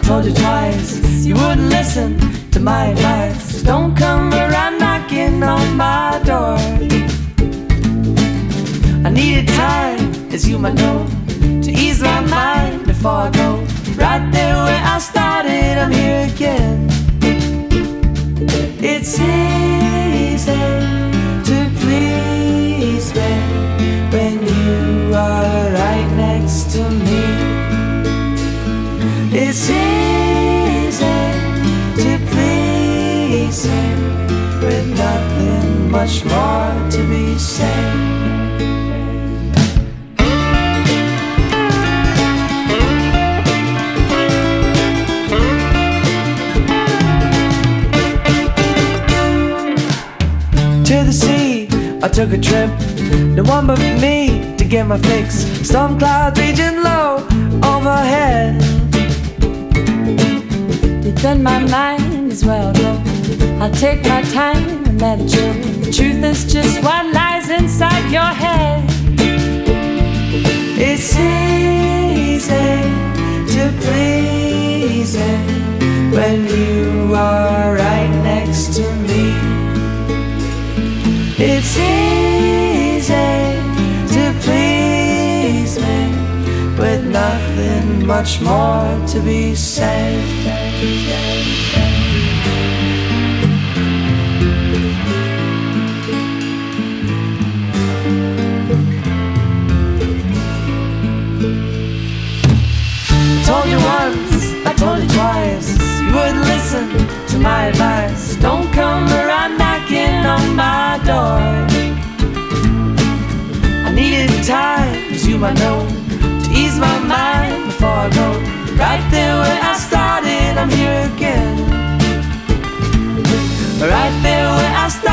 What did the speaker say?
told you twice, you wouldn't listen to my advice. Don't come around knocking on my door. I needed time, as you might know, to ease my mind before I go. Right there where I started, I'm here again. It's easy to please me when you are right next to me. It's easy to please him with nothing much more to be said. To the sea, I took a trip. No one but me to get my fix. Storm clouds raging low overhead. Deep in my mind is where I'll go. I'll take my time and let it show. The truth is just what lies inside your head. It's easy to please me when you are right next to me. It's easy to please me with nothing much more to be said. I told you once, I told you twice, you wouldn't listen to my advice. Don't come around knocking on my door. I needed time, as you might know, to ease my mind before I go. Right there where I started, I'm here again. Right there where I started,